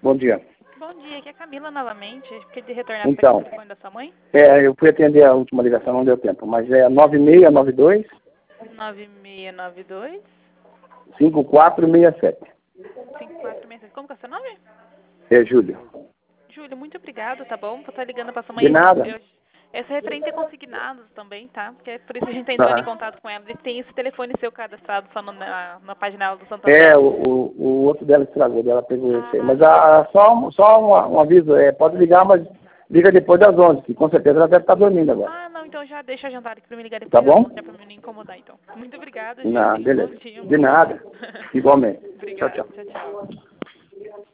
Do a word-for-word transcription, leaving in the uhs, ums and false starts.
Bom dia. Bom dia, aqui é a Camila novamente. Fiquei de retornar Então, para o telefone da sua mãe. É, eu fui atender a última ligação, não deu tempo, mas é nove seis nove dois, nove seis nove dois, cinco quatro seis sete. cinco quatro seis sete. Como que é o seu nome? É Júlio. Júlio, muito obrigado, tá bom? Vou estar ligando para sua mãe. De nada. Eu, essa referente é consignados também, tá? Porque é por isso que a gente está entrando em Aham. contato com ela. Eles têm esse telefone seu cadastrado só no- na, na página do Santander. É, o, o, o outro dela estragou, dela pegou esse aí. Ah, Mas a, só, um- só um, um aviso, é, pode ligar, mas liga depois das onze, que com certeza ela deve estar dormindo agora. ah, não, então já deixa agendado aqui para me ligar Tá depois das bom? onze, já para mim não incomodar, então. Muito obrigada, Júlio. Não, Tenha um bom beleza. dia, um De bom dia. nada. Igualmente. Tchau, Obrigada. tchau. Tchau, tchau.